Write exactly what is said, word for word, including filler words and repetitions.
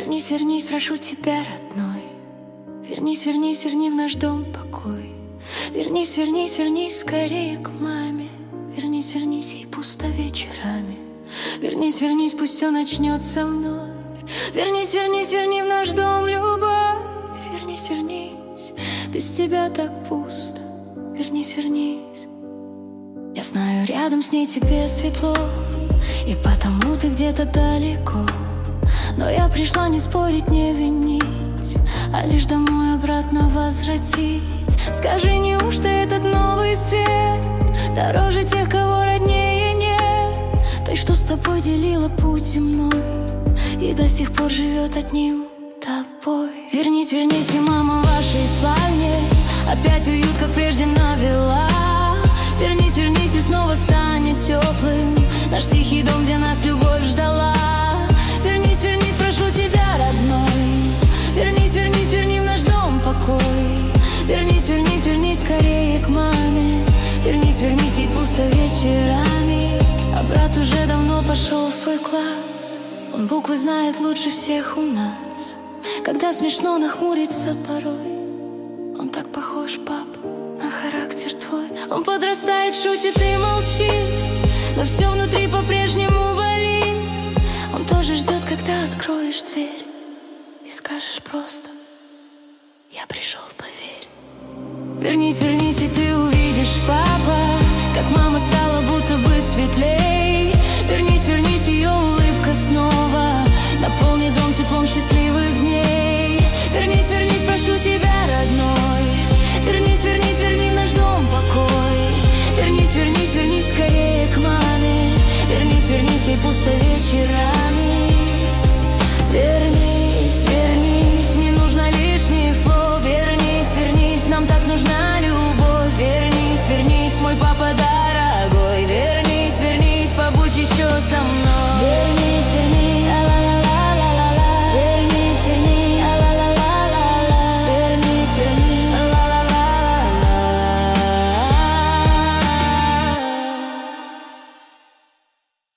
Вернись, вернись, прошу тебя, родной. Вернись, вернись, верни в наш дом покой. Вернись, вернись, вернись скорее к маме. Вернись, вернись, ей пусто вечерами. Вернись, вернись, пусть все начнется вновь. Вернись, вернись, верни в наш дом любовь. Вернись, вернись, без тебя так пусто. Вернись, вернись. Я знаю, рядом с ней тебе светло, и потому ты где-то далеко. Но я пришла не спорить, не винить, а лишь домой обратно возвратить. Скажи, неужто этот новый свет дороже тех, кого роднее нет? Той, что с тобой делила путь земной и до сих пор живет одним тобой. Вернись, вернись, и мама в вашей спальне опять уют, как прежде, навела. Вернись, вернись, и снова станет теплым наш тихий дом, где нас любовь ждала. Вернись, вернись, прошу тебя, родной. Вернись, вернись, верни в наш дом покой. Вернись, вернись, вернись скорее к маме. Вернись, вернись, ей пусто вечерами. А брат уже давно пошел в свой класс. Он буквы знает лучше всех у нас. Когда смешно нахмурится порой, он так похож, пап, на характер твой. Он подрастает, шутит и молчит, но все внутри по-прежнему болит. Он тоже ждет, когда откроешь дверь и скажешь просто: я пришел, поверь. Вернись, вернись, и ты увидишь, папа, как мама стала будто бы светлей. Вернись, вернись, ее улыбка снова наполнит дом теплом счастливых дней. Вернись, вернись, прошу тебя, родной. Вернись, вернись, верни в наш дом покой. Вернись, вернись, вернись скорее к маме. Вернись, вернись, ей пусто вечерами. Вернись, вернись, не нужно лишних слов. Вернись, вернись, нам так нужна любовь. Вернись, вернись, мой папа, да.